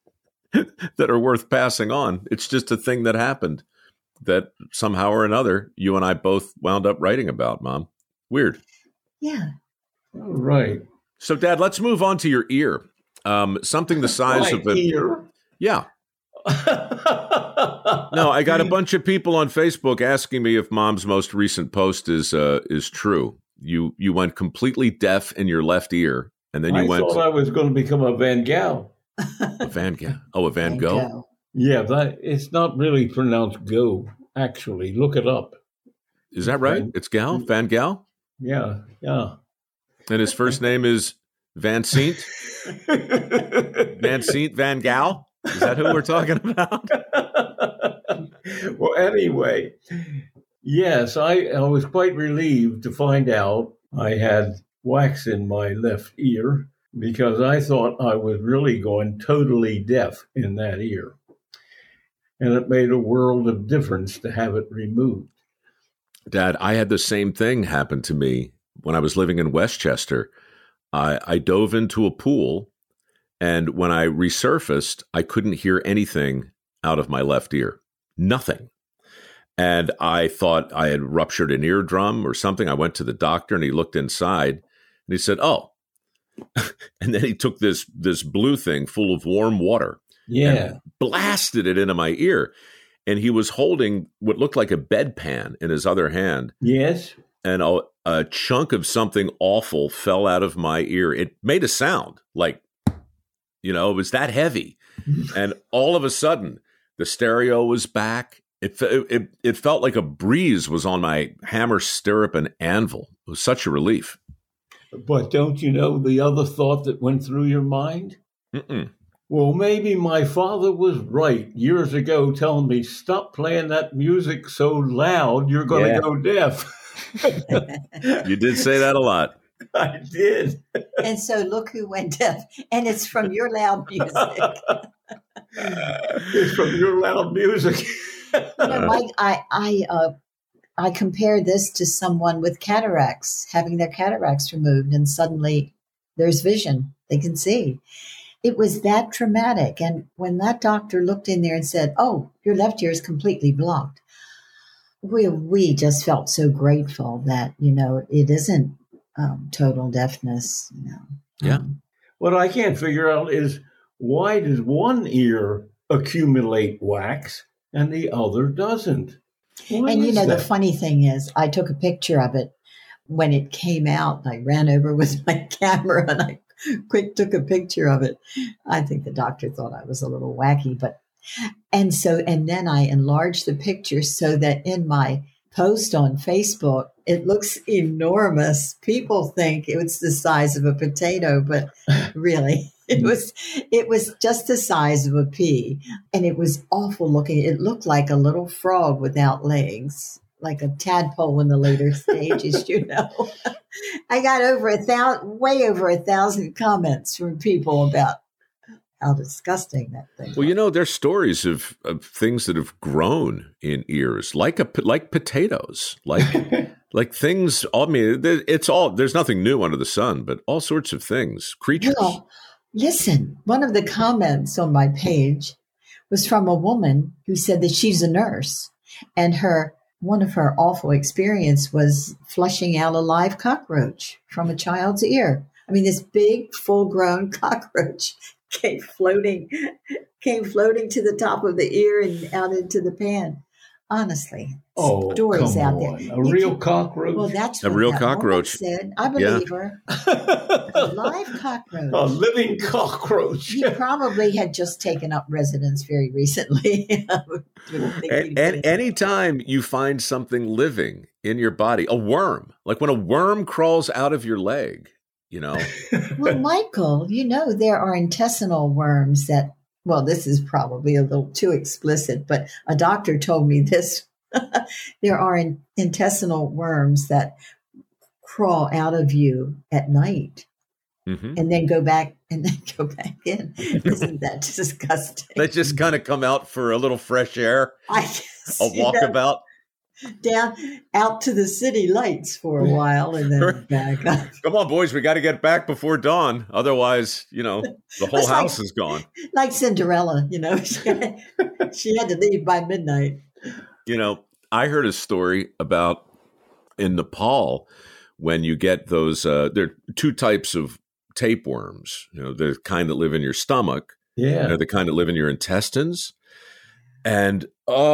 are worth passing on. It's just a thing that happened that somehow or another you and I both wound up writing about, Mom. Weird. Yeah. All right. So, Dad, let's move on to your ear. Something the size of a ear. Yeah. No, I got a bunch of people on Facebook asking me if Mom's most recent post is true. You went completely deaf in your left ear, and then you went. I thought I was going to become a Van Gogh. A Van Gogh. Oh, a Van Gogh. Yeah, but it's not really pronounced go. Actually, look it up. Is that right? It's Gal? Van Gogh? Yeah, yeah. And his first name is Van Sint? Van Sint Van Gogh? Is that who we're talking about? Well, anyway, yes, I was quite relieved to find out I had wax in my left ear because I thought I was really going totally deaf in that ear. And it made a world of difference to have it removed. Dad, I had the same thing happen to me when I was living in Westchester. I dove into a pool, and when I resurfaced, I couldn't hear anything out of my left ear. Nothing. And I thought I had ruptured an eardrum or something. I went to the doctor, and he looked inside, and he said, "Oh." And then he took this blue thing full of warm water and blasted it into my ear. And he was holding what looked like a bedpan in his other hand. Yes. And a chunk of something awful fell out of my ear. It made a sound like, it was that heavy. And all of a sudden, the stereo was back. It felt like a breeze was on my hammer, stirrup, and anvil. It was such a relief. But don't you know the other thought that went through your mind? Mm-mm. Well, maybe my father was right years ago telling me, stop playing that music so loud, you're going to go deaf. You did say that a lot. I did. And so look who went deaf. And it's from your loud music. It's from your loud music. Mike, I compare this to someone with cataracts, having their cataracts removed, and suddenly there's vision. They can see. It was that traumatic. And when that doctor looked in there and said, "Oh, your left ear is completely blocked," we just felt so grateful that, it isn't total deafness. Yeah. What I can't figure out is why does one ear accumulate wax and the other doesn't. And the funny thing is, I took a picture of it when it came out. I ran over with my camera and I quick took a picture of it. I think the doctor thought I was a little wacky, and then I enlarged the picture so that in my post on Facebook, it looks enormous. People think it was the size of a potato, but really it was just the size of a pea, and it was awful looking. It looked like a little frog without legs, like a tadpole in the later stages, I got way over 1,000 comments from people about how disgusting that thing was. Well, there's stories of things that have grown in ears, like potatoes, like things. I mean, there's nothing new under the sun, but all sorts of things, creatures. Well, listen, one of the comments on my page was from a woman who said that she's a nurse, and one of her awful experience was flushing out a live cockroach from a child's ear. I mean, this big, full-grown cockroach came floating to the top of the ear and out into the pan. Honestly, stories out there. A real cockroach? Well, that's a what real that cockroach woman said. I believe her. A live cockroach. A living cockroach. He probably had just taken up residence very recently. And anytime you find something living in your body, a worm, like when a worm crawls out of your leg, Well, Michael, there are intestinal worms that, well, this is probably a little too explicit, but a doctor told me this. There are intestinal worms that crawl out of you at night and then go back in. Isn't that disgusting? They just kind of come out for a little fresh air, I guess, a walkabout. Down out to the city lights for a while and then back up. Come on, boys, we got to get back before dawn. Otherwise, the whole house is gone. Like Cinderella, she had to leave by midnight. I heard a story about in Nepal when you get those, there are two types of tapeworms. They're the kind that live in your stomach. Yeah. They're the kind that live in your intestines. And,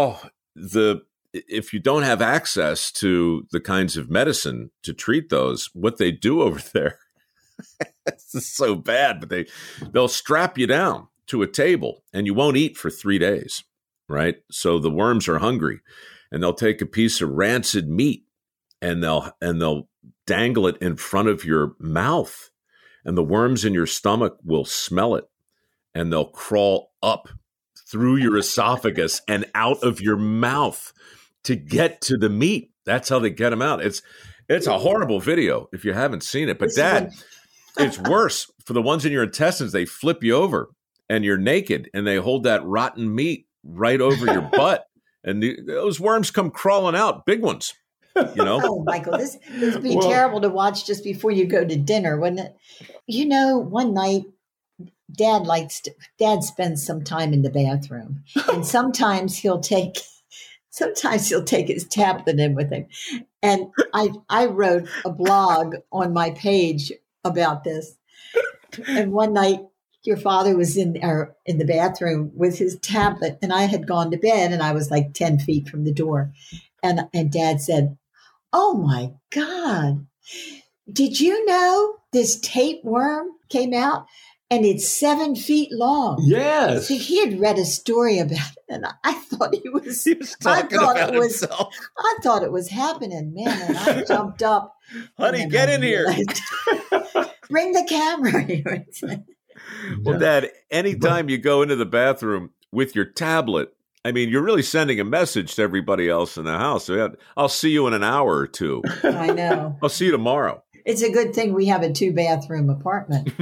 if you don't have access to the kinds of medicine to treat those, what they do over there, this is so bad, but they'll strap you down to a table and you won't eat for 3 days, right? So the worms are hungry and they'll take a piece of rancid meat and they'll dangle it in front of your mouth, and the worms in your stomach will smell it and they'll crawl up through your esophagus and out of your mouth to get to the meat. That's how they get them out. It's a horrible video if you haven't seen it. But Dad, it's worse for the ones in your intestines. They flip you over and you're naked and they hold that rotten meat right over your butt. And those worms come crawling out, big ones. Oh, Michael, this would be terrible to watch just before you go to dinner, wouldn't it? One night, Dad spends some time in the bathroom, and sometimes he'll take his tablet in with him. And I wrote a blog on my page about this. And one night, your father was in the bathroom with his tablet, and I had gone to bed, and I was like 10 feet from the door. And Dad said, "Oh my God, did you know this tapeworm came out? And it's 7 feet long." Yes. See, he had read a story about it, and I thought he was talking about himself. I thought it was happening, man, and I jumped up. Honey, get in here. Bring the camera here. Well, Dad, anytime you go into the bathroom with your tablet, I mean, you're really sending a message to everybody else in the house. So I'll see you in an hour or two. I know. I'll see you tomorrow. It's a good thing we have a 2-bathroom apartment.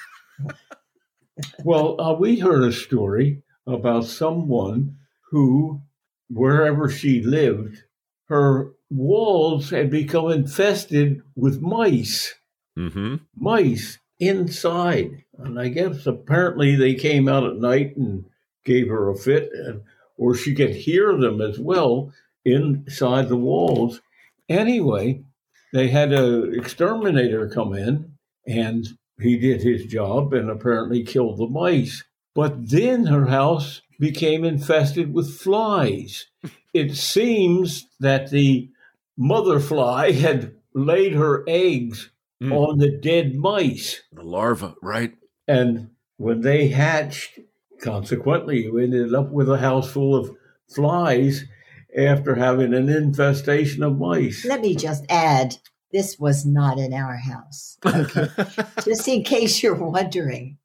Well, we heard a story about someone who, wherever she lived, her walls had become infested with mice. Mm-hmm. Mice inside. And I guess apparently they came out at night and gave her a fit, or she could hear them as well inside the walls. Anyway, they had an exterminator come in, and he did his job and apparently killed the mice. But then her house became infested with flies. It seems that the mother fly had laid her eggs on the dead mice. The larva, right? And when they hatched, consequently, you ended up with a house full of flies after having an infestation of mice. Let me just add, this was not in our house. Okay. Just in case you're wondering.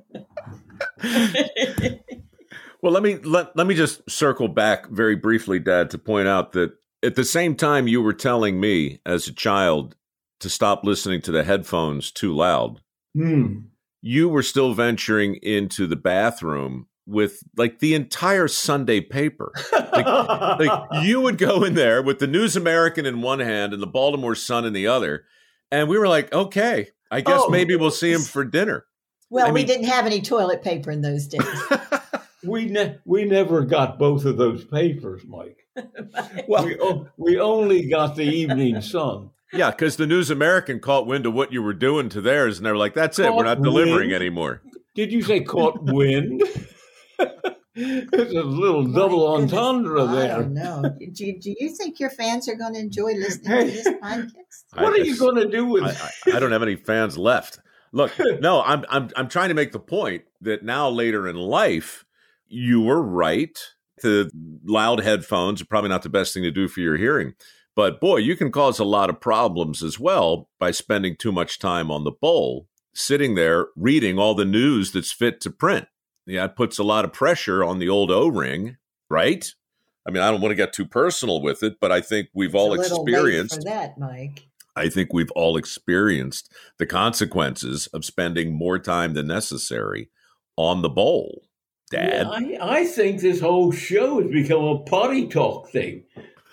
Well, let me just circle back very briefly, Dad, to point out that at the same time you were telling me as a child to stop listening to the headphones too loud, you were still venturing into the bathroom with like the entire Sunday paper. Like you would go in there with the News American in one hand and the Baltimore Sun in the other. And we were like, okay, I guess maybe we'll see him for dinner. Well, we didn't have any toilet paper in those days. We never got both of those papers, Mike. Well, we only got the Evening Sun. Yeah, because the News American caught wind of what you were doing to theirs, and they were like, that's it. We're not delivering anymore. Did you say caught wind? There's a little double entendre there. I don't know. Do you think your fans are going to enjoy listening to this podcast? What are you going to do with I don't have any fans left. Look, no, I'm trying to make the point that now later in life, you were right. The loud headphones are probably not the best thing to do for your hearing. But boy, you can cause a lot of problems as well by spending too much time on the bowl, sitting there reading all the news that's fit to print. Yeah, it puts a lot of pressure on the old O-ring, right? I mean, I don't want to get too personal with it, but I think we've all experienced for that, Mike. I think we've all experienced the consequences of spending more time than necessary on the bowl. Dad, yeah, I think this whole show has become a potty talk thing.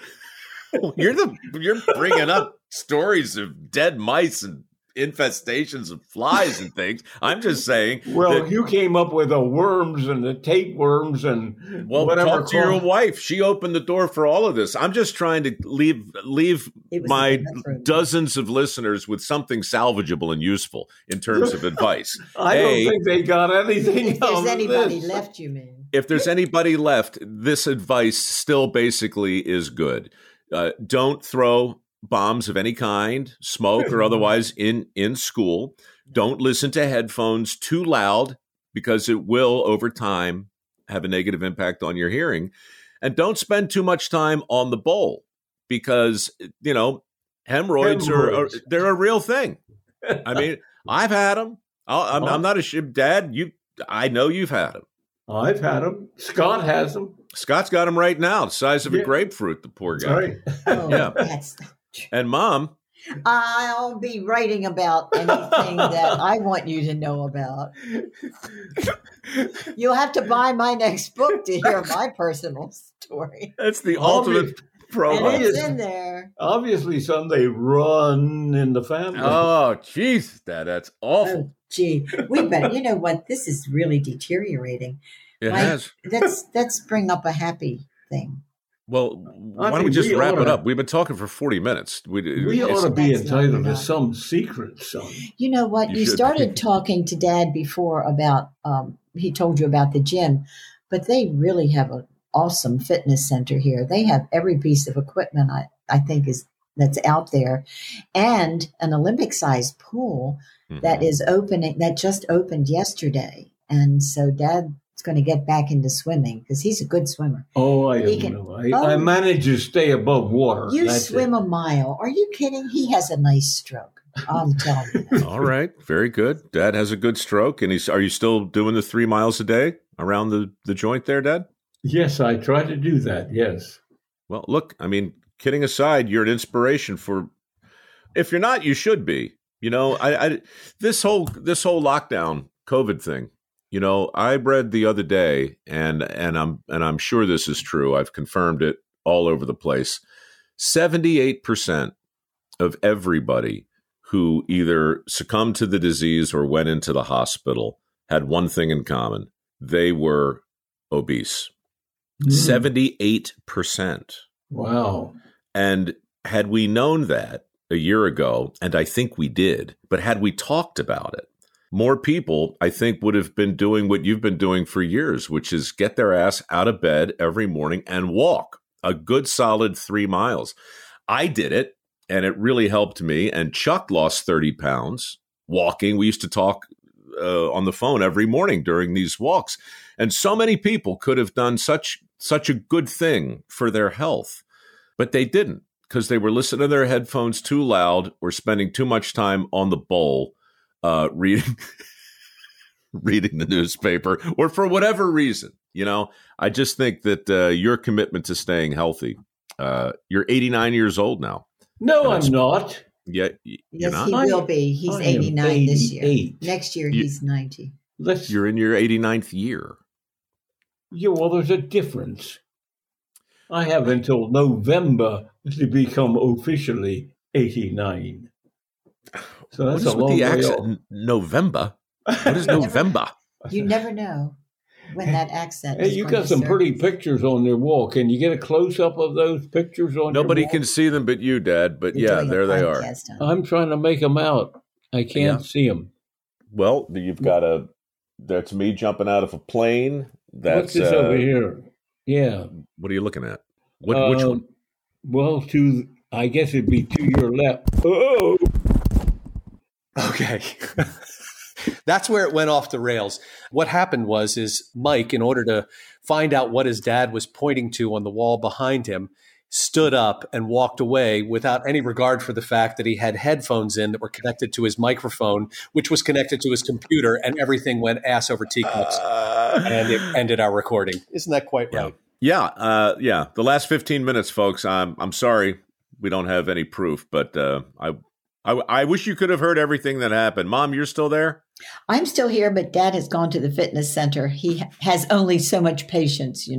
You're bringing up stories of dead mice and infestations of flies and things. I'm just saying. Well, you came up with the worms and the tapeworms and whatever. Talk to your wife. She opened the door for all of this. I'm just trying to leave my dozens of listeners with something salvageable and useful in terms of advice. I don't think they got anything. If there's anybody left, you mean? If there's anybody left, this advice still basically is good. Don't throw bombs of any kind, smoke or otherwise, in school. Don't listen to headphones too loud because it will, over time, have a negative impact on your hearing. And don't spend too much time on the bowl because, hemorrhoids they're a real thing. I mean, I've had them. I'm not ashamed. Dad, I know you've had them. I've had them. Scott has them. Scott's got them right now, the size of a grapefruit, the poor guy. Right. Yeah. That's not true. And Mom, I'll be writing about anything that I want you to know about. You'll have to buy my next book to hear my personal story. That's the ultimate promo. And it's in there. Obviously, Sunday run in the family. Oh, jeez, that's awful. Oh, gee, we better. You know what? This is really deteriorating. It has. Let's bring up a happy thing. Well, why don't we just wrap it up? We've been talking for 40 minutes. We ought to be entitled to some secret, son. You know what? You started talking to Dad before about, he told you about the gym, but they really have an awesome fitness center here. They have every piece of equipment I think that's out there, and an Olympic-sized pool that is opening, that just opened yesterday. And so Dad's going to get back into swimming because he's a good swimmer. Oh, I don't know. I manage to stay above water. You swim a mile. Are you kidding? He has a nice stroke. I'm telling you. All right. Very good. Dad has a good stroke. And are you still doing the 3 miles a day around the joint there, Dad? Yes, I try to do that. Yes. Well, look, I mean, kidding aside, you're an inspiration for, if you're not, you should be. This whole lockdown COVID thing, I read the other day, and I'm sure this is true. I've confirmed it all over the place. 78% of everybody who either succumbed to the disease or went into the hospital had one thing in common. They were obese. 78%. Wow. And had we known that a year ago, and I think we did, but had we talked about it, more people, I think, would have been doing what you've been doing for years, which is get their ass out of bed every morning and walk a good solid 3 miles. I did it, and it really helped me. And Chuck lost 30 pounds walking. We used to talk on the phone every morning during these walks. And so many people could have done such a good thing for their health, but they didn't because they were listening to their headphones too loud or spending too much time on the bowl reading the newspaper or for whatever reason. I just think that your commitment to staying healthy, you're 89 years old now. No, I'm not. Yeah, yes, not? he will be. He's 89 this year. 88. Next year, he's 90. You're in your 89th year. Yeah, well, there's a difference. I have until November to become officially 89. So that's a long way off. November? What is November? You never know when that accent Hey, is you going got to some surface. pretty pictures on their wall. Can you get a close-up of those pictures on Nobody your wall? can see them but you, Dad. But You're yeah, doing a there they are. podcast on it. I'm trying to make them out. I can't see them. Well, you've got that's me jumping out of a plane. What's this over here? Yeah. What are you looking at? Which one? Well, I guess it'd be to your left. Oh! Okay. That's where it went off the rails. What happened is Mike, in order to find out what his dad was pointing to on the wall behind him, stood up and walked away without any regard for the fact that he had headphones in that were connected to his microphone, which was connected to his computer, and everything went ass over teacups, and it ended our recording. Isn't that quite right? Yeah. The last 15 minutes, folks. I'm sorry we don't have any proof, but I wish you could have heard everything that happened. Mom, you're still there? I'm still here, but Dad has gone to the fitness center. He has only so much patience,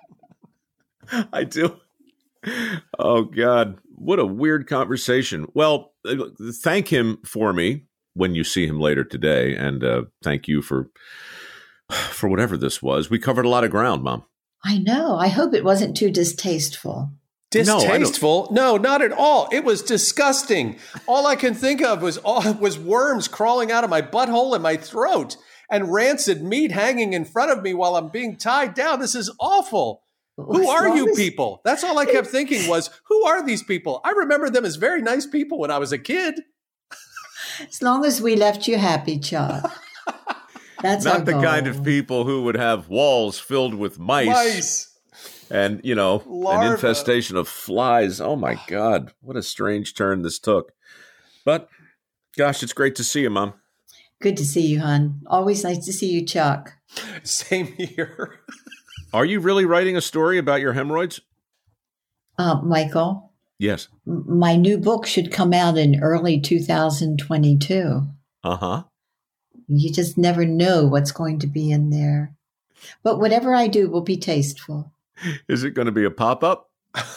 I do. Oh, God. What a weird conversation. Well, thank him for me when you see him later today. And thank you for whatever this was. We covered a lot of ground, Mom. I know. I hope it wasn't too distasteful. Distasteful? No, not at all. It was disgusting. All I can think of was worms crawling out of my butthole and my throat and rancid meat hanging in front of me while I'm being tied down. This is awful. Who are you people? That's all I kept thinking was, who are these people? I remember them as very nice people when I was a kid. As long as we left you happy, Chuck. That's not the goal. kind of people who would have walls filled with mice. And, Larva. An infestation of flies. Oh, my God. What a strange turn this took. But, gosh, it's great to see you, Mom. Good to see you, hon. Always nice to see you, Chuck. Same here. Are you really writing a story about your hemorrhoids? Michael? Yes. My new book should come out in early 2022. Uh-huh. You just never know what's going to be in there. But whatever I do will be tasteful. Is it going to be a pop-up?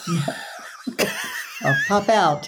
I'll pop out.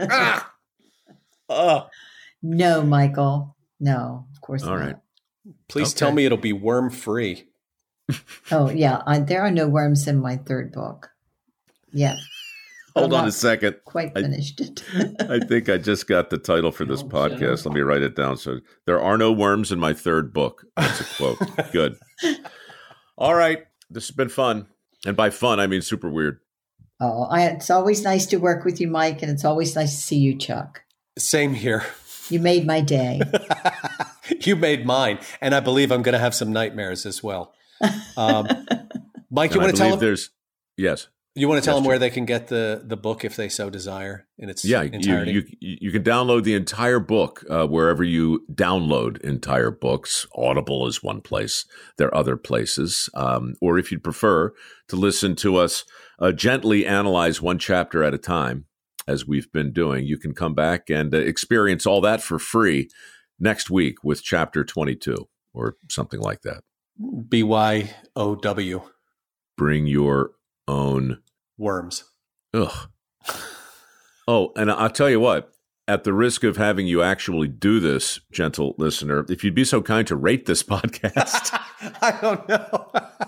No, Michael. No, of course not. All right. Please tell me it'll be worm-free. Oh, yeah. There are no worms in my third book. Yeah. Hold on a second. Quite finished it. I think I just got the title for this podcast. Let me write it down. So, there are no worms in my third book. That's a quote. Good. All right. This has been fun. And by fun, I mean super weird. Oh, it's always nice to work with you, Mike, and it's always nice to see you, Chuck. Same here. You made my day. You made mine. And I believe I'm going to have some nightmares as well. Mike, you want to tell them? Yes. You want to tell them where they can get the book if they so desire in its entirety? You can download the entire book wherever you download entire books. Audible is one place. There are other places. Or if you'd prefer to listen to us gently analyze one chapter at a time, as we've been doing, you can come back and experience all that for free next week with chapter 22 or something like that. BYOW. Bring your own worms. Ugh. Oh, and I'll tell you what, at the risk of having you actually do this, gentle listener, if you'd be so kind to rate this podcast. I don't know.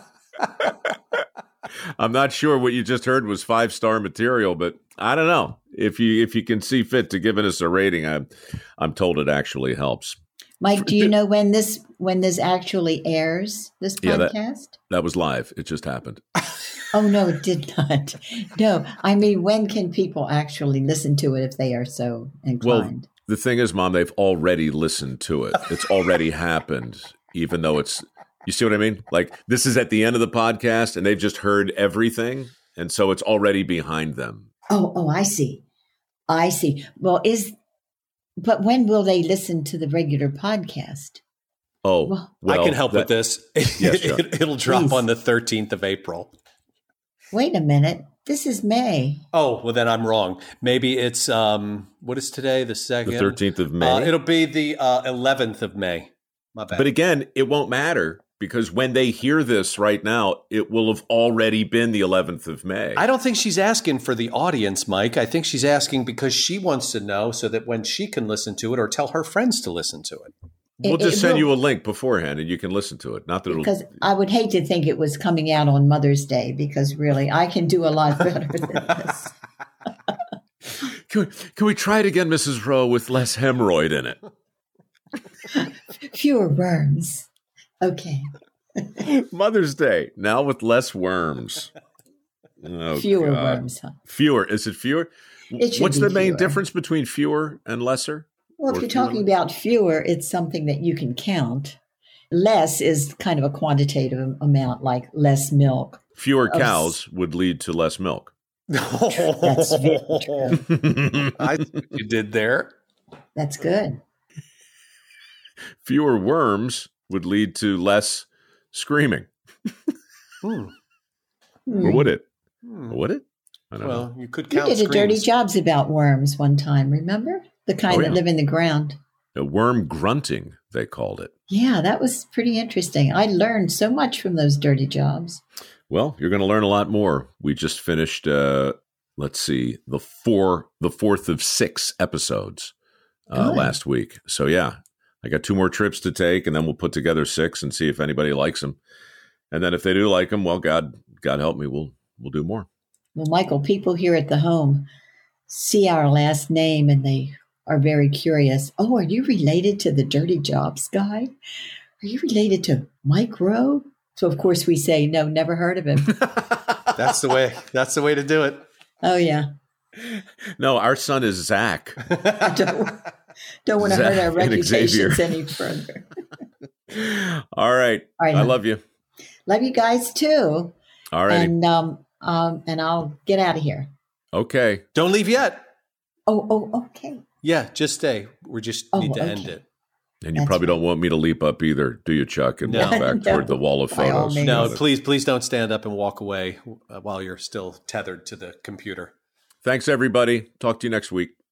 I'm not sure what you just heard was 5-star material, but I don't know. If you can see fit to giving us a rating, I'm told it actually helps. Mike, do you know when this actually airs, this podcast? That was live. It just happened. Oh, no, it did not. No, I mean, when can people actually listen to it if they are so inclined? Well, the thing is, Mom, they've already listened to it. It's already happened, even though it's, you see what I mean? Like, this is at the end of the podcast, and they've just heard everything, and so it's already behind them. Oh, I see. Well, but when will they listen to the regular podcast? Oh, well, I can help with this. Yes, It'll drop on the 13th of April. Wait a minute. This is May. Oh, well, then I'm wrong. Maybe it's, what is today? The 2nd? The 13th of May? It'll be the 11th of May. My bad. But again, it won't matter because when they hear this right now, it will have already been the 11th of May. I don't think she's asking for the audience, Mike. I think she's asking because she wants to know so that when she can listen to it or tell her friends to listen to it. We'll just send you a link beforehand and you can listen to it. Not that because I would hate to think it was coming out on Mother's Day because really I can do a lot better than this. Can we try it again, Mrs. Rowe, with less hemorrhoid in it? Fewer worms. Okay. Mother's Day, now with less worms. Oh, fewer worms, huh? Fewer. Is it fewer? What's the main difference between fewer and lesser? Well, if you're talking about fewer, it's something that you can count. Less is kind of a quantitative amount, like less milk. Fewer cows would lead to less milk. That's very true. I see what you did there. That's good. Fewer worms would lead to less screaming. Or would it? Would it? I don't know. You could count. You did a Dirty Jobs about worms one time, remember? The kind that live in the ground. A worm grunting, they called it. Yeah, that was pretty interesting. I learned so much from those Dirty Jobs. Well, you're going to learn a lot more. We just finished, let's see, the fourth of 6 episodes last week. So yeah, I got 2 more trips to take, and then we'll put together 6 and see if anybody likes them. And then if they do like them, well, God help me, we'll do more. Well, Michael, people here at the home see our last name and they are very curious. Oh, are you related to the Dirty Jobs guy? Are you related to Mike Rowe? So, of course, we say, no, never heard of him. That's the way. That's the way to do it. Oh, yeah. No, our son is Zach. Don't want to hurt our reputations any further. All right. I love you. Love you guys, too. All right. And I'll get out of here. Okay. Don't leave yet. Oh, okay. Yeah, just stay. We just need to end it. And you probably don't want me to leap up either, do you, Chuck, and walk back toward the wall of photos? No, please don't stand up and walk away while you're still tethered to the computer. Thanks, everybody. Talk to you next week.